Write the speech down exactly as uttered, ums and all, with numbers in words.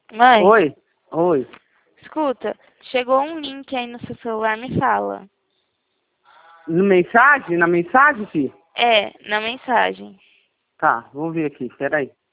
Mãe, Oi, oi. escuta, chegou um link aí no seu celular, me fala. No mensagem? Na mensagem, filho? É, na mensagem. Tá, vou ver aqui, peraí.